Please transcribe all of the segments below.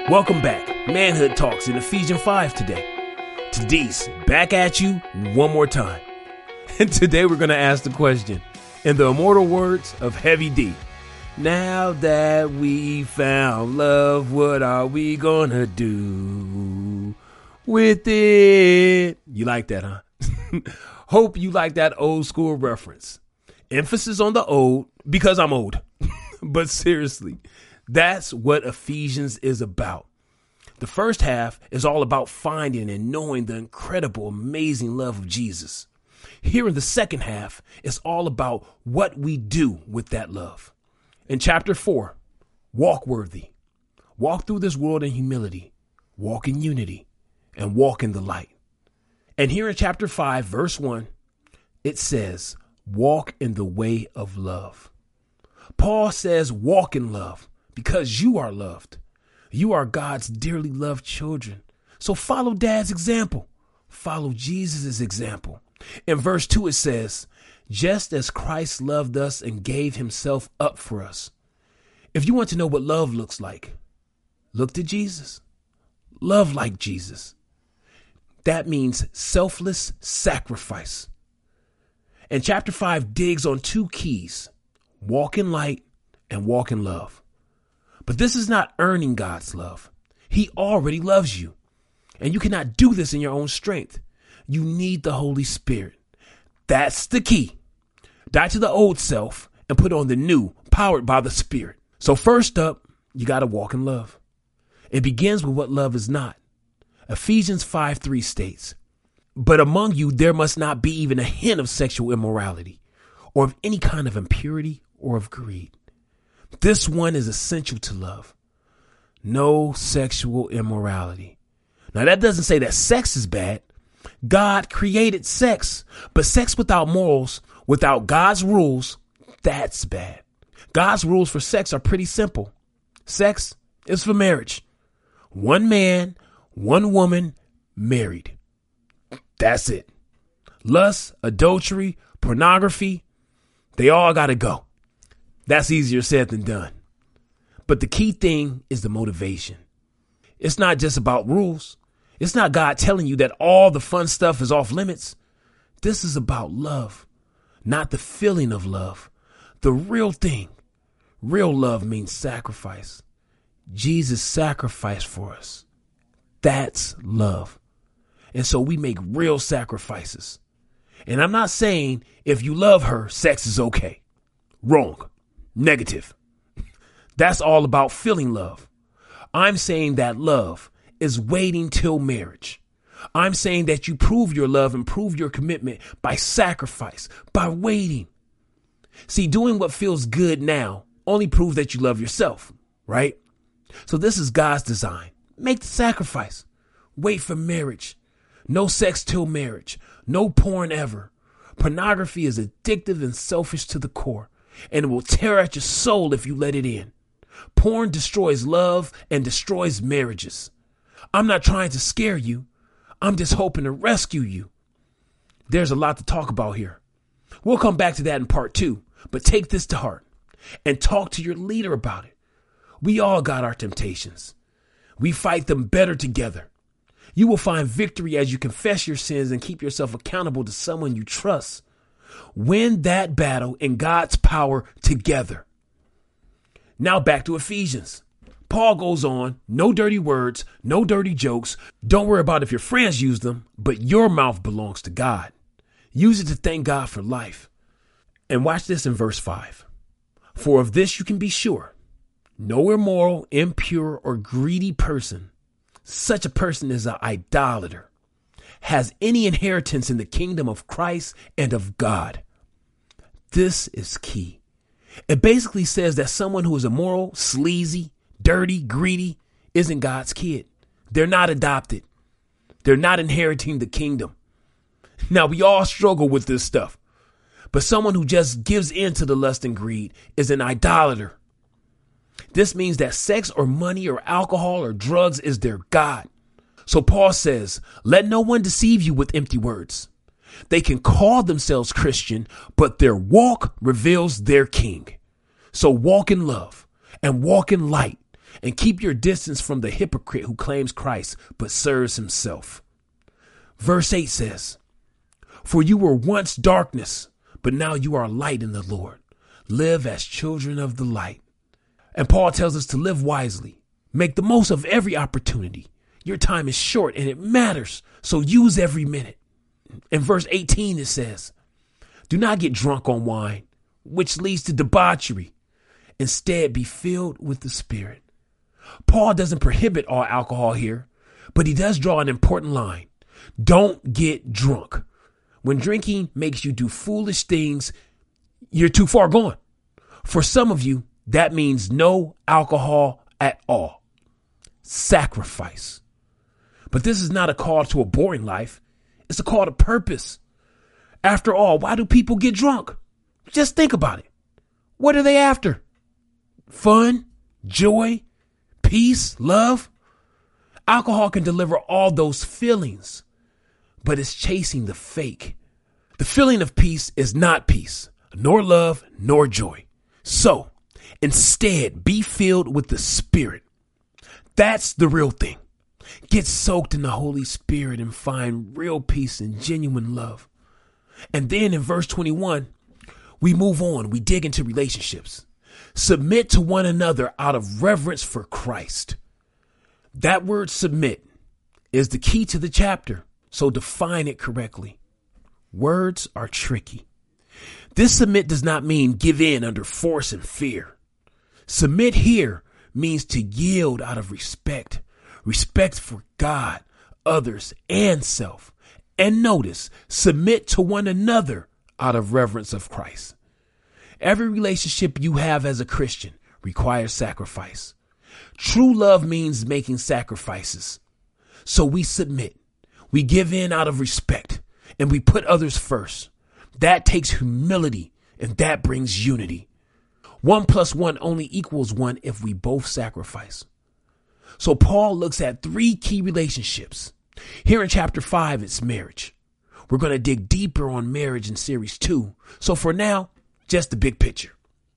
Welcome back. Manhood Talks in Ephesians 5 today. Today's back at you one more time. And today we're going to ask the question in the immortal words of Heavy D. Now that we found love, what are we going to do with it? You like that, huh? Hope you like that old school reference. Emphasis on the old because I'm old. But seriously, that's what Ephesians is about. The first half is all about finding and knowing the incredible, amazing love of Jesus. Here in the second half, it's all about what we do with that love. In chapter 4, walk worthy. Walk through this world in humility. Walk in unity. And walk in the light. And here in chapter 5, verse 1, it says, walk in the way of love. Paul says, walk in love because you are loved. You are God's dearly loved children. So follow Dad's example. Follow Jesus' example. In verse 2, it says, just as Christ loved us and gave himself up for us. If you want to know what love looks like, look to Jesus. Love like Jesus. That means selfless sacrifice. And chapter 5 digs on two keys, walk in light and walk in love. But this is not earning God's love. He already loves you. And you cannot do this in your own strength. You need the Holy Spirit. That's the key. Die to the old self and put on the new, powered by the Spirit. So first up, you got to walk in love. It begins with what love is not. Ephesians 5:3 states, but among you there must not be even a hint of sexual immorality or of any kind of impurity or of greed. This one is essential to love. No sexual immorality. Now that doesn't say that sex is bad. God created sex, but sex without morals, without God's rules, that's bad. God's rules for sex are pretty simple. Sex is for marriage. One man, one woman, married. That's it. Lust, adultery, pornography, they all got to go. That's easier said than done. But the key thing is the motivation. It's not just about rules. It's not God telling you that all the fun stuff is off limits. This is about love, not the feeling of love. The real thing. Real love means sacrifice. Jesus sacrificed for us. That's love. And so we make real sacrifices. And I'm not saying if you love her, sex is okay. Wrong. Negative. That's all about feeling love. I'm saying that love is waiting till marriage. I'm saying that you prove your love and prove your commitment by sacrifice, by waiting. See, doing what feels good now only proves that you love yourself, right? So this is God's design. Make the sacrifice. Wait for marriage. No sex till marriage. No porn ever. Pornography is addictive and selfish to the core, and it will tear at your soul if you let it in. Porn destroys love and destroys marriages. I'm not trying to scare you. I'm just hoping to rescue you. There's a lot to talk about here. We'll come back to that in part 2, but take this to heart and talk to your leader about it. We all got our temptations. We fight them better together. You will find victory as you confess your sins and keep yourself accountable to someone you trust. Win that battle in God's power together. Now back to Ephesians. Paul goes on, no dirty words, no dirty jokes. Don't worry about if your friends use them, but your mouth belongs to God. Use it to thank God for life. And watch this in verse 5. For of this you can be sure. No immoral, impure, or greedy person, such a person is an idolater, has any inheritance in the kingdom of Christ and of God. This is key. It basically says that someone who is immoral, sleazy, dirty, greedy isn't God's kid. They're not adopted. They're not inheriting the kingdom. Now, we all struggle with this stuff, but someone who just gives in to the lust and greed is an idolater. This means that sex or money or alcohol or drugs is their God. So Paul says, let no one deceive you with empty words. They can call themselves Christian, but their walk reveals their king. So walk in love and walk in light. and keep your distance from the hypocrite who claims Christ but serves himself. Verse 8 says, "For you were once darkness, but now you are light in the Lord. Live as children of the light." And Paul tells us to live wisely. Make the most of every opportunity. Your time is short and it matters, so use every minute. In verse 18 it says, "Do not get drunk on wine, which leads to debauchery. Instead, be filled with the Spirit." Paul doesn't prohibit all alcohol here, but he does draw an important line. Don't get drunk. When drinking makes you do foolish things, you're too far gone. For some of you, that means no alcohol at all. Sacrifice. But this is not a call to a boring life. It's a call to purpose. After all, why do people get drunk? Just think about it. What are they after? Fun, joy, peace, love? Alcohol can deliver all those feelings, but it's chasing the fake. The feeling of peace is not peace, nor love, nor joy. So instead, be filled with the Spirit. That's the real thing. Get soaked in the Holy Spirit and find real peace and genuine love. And then in verse 21, we move on. We dig into relationships. Submit to one another out of reverence for Christ. That word submit is the key to the chapter, so define it correctly. Words are tricky. This submit does not mean give in under force and fear. Submit here means to yield out of respect for God, others, and self. And notice, submit to one another out of reverence of Christ. Every relationship you have as a Christian requires sacrifice. True love means making sacrifices. So we submit, we give in out of respect, and we put others first. That takes humility, and that brings unity. 1 + 1 only equals 1 if we both sacrifice. So Paul looks at 3 key relationships. Here in chapter 5, it's marriage. We're going to dig deeper on marriage in series 2. So for now, just the big picture.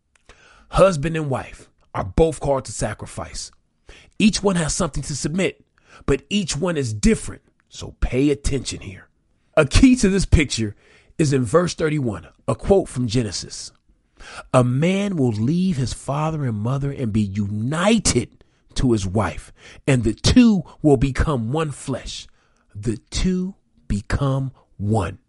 Husband and wife are both called to sacrifice. Each one has something to submit, but each one is different. So pay attention here. A key to this picture is in verse 31, a quote from Genesis. "A man will leave his father and mother and be united to his wife, and the two will become one flesh." The two become one.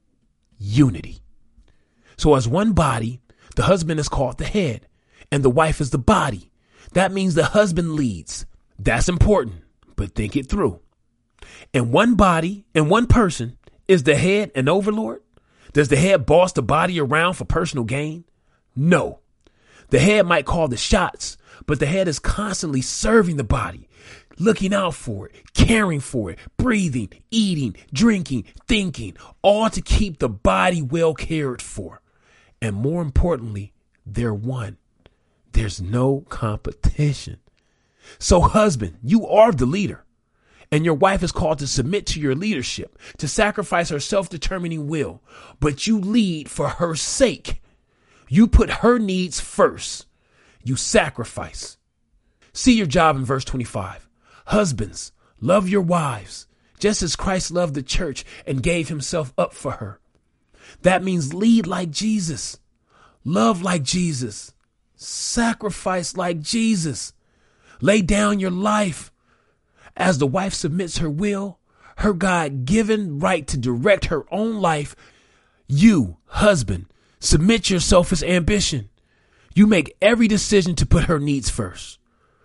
Unity. So as one body, the husband is called the head and the wife is the body. That means the husband leads. That's important, but think it through. And one body and one person is the head and overlord. Does the head boss the body around for personal gain? No. The head might call the shots, but the head is constantly serving the body, looking out for it, caring for it, breathing, eating, drinking, thinking, all to keep the body well cared for. And more importantly, they're one. There's no competition. So husband, you are the leader, and your wife is called to submit to your leadership, to sacrifice her self-determining will, but you lead for her sake. You put her needs first. You sacrifice. See your job in verse 25. Husbands, love your wives, just as Christ loved the church and gave himself up for her. That means lead like Jesus, love like Jesus, sacrifice like Jesus, lay down your life. As the wife submits her will, her God-given right to direct her own life, you, husband, submit your selfish ambition. You make every decision to put her needs first.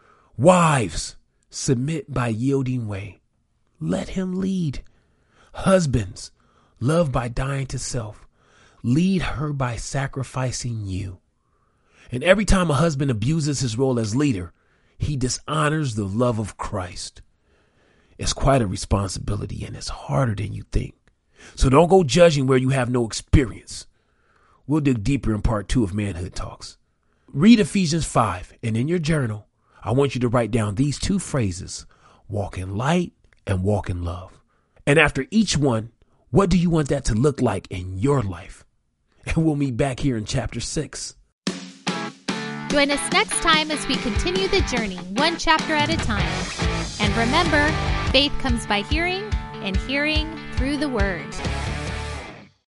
Wives, submit by yielding way. Let him lead. Husbands, love by dying to self. Lead her by sacrificing you. And every time a husband abuses his role as leader, he dishonors the love of Christ. It's quite a responsibility, and it's harder than you think. So don't go judging where you have no experience. We'll dig deeper in part 2 of Manhood Talks. Read Ephesians 5, and in your journal, I want you to write down these 2 phrases: walk in light and walk in love. And after each one, what do you want that to look like in your life? And we'll meet back here in chapter 6. Join us next time as we continue the journey one chapter at a time. And remember, faith comes by hearing, and hearing through the Word.